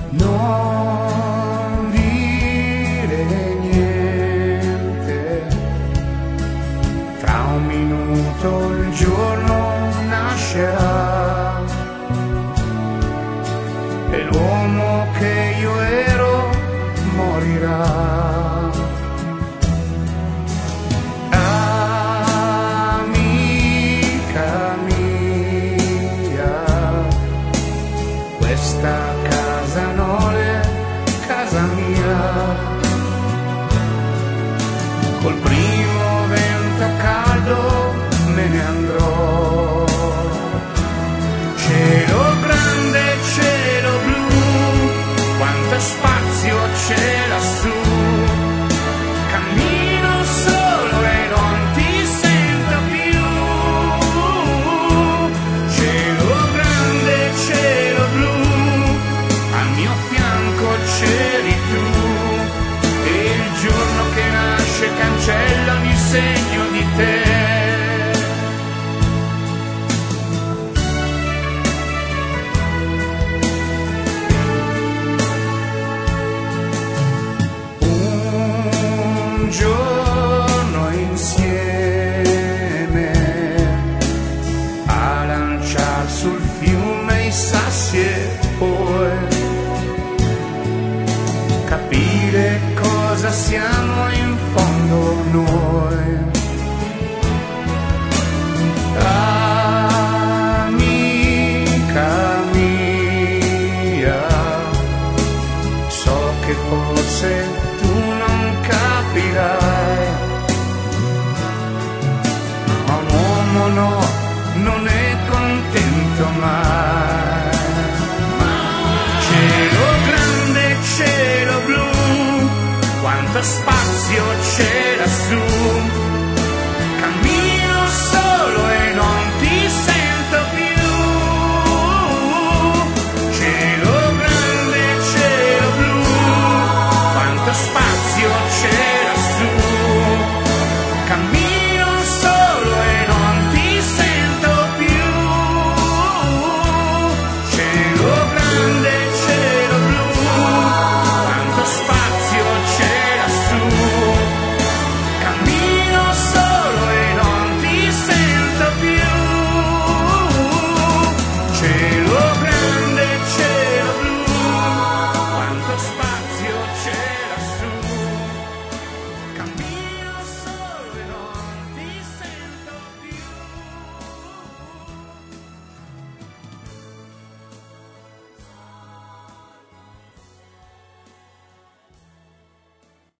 Non dire niente, fra un minuto il giorno nascerà e l'uomo che io ero morirà. Amica mia, questa casa non è casa mia. Col primo vento caldo me ne andrò. Cielo grande, cielo blu, quanto spazio c'è lassù. Cammino solo e non ti sento più. Cielo grande, cielo blu, al mio fianco c'eri tu. E il giorno che nasce cancella ogni segno di te. Un giorno insieme a lanciar sul fiume i sassi e poi capire cosa siamo in fondo noi. Amica mia, so che forse tu non capirai, ma un uomo no, non è contento mai. Cielo grande, cielo blu, quanto spazio c'è lassù.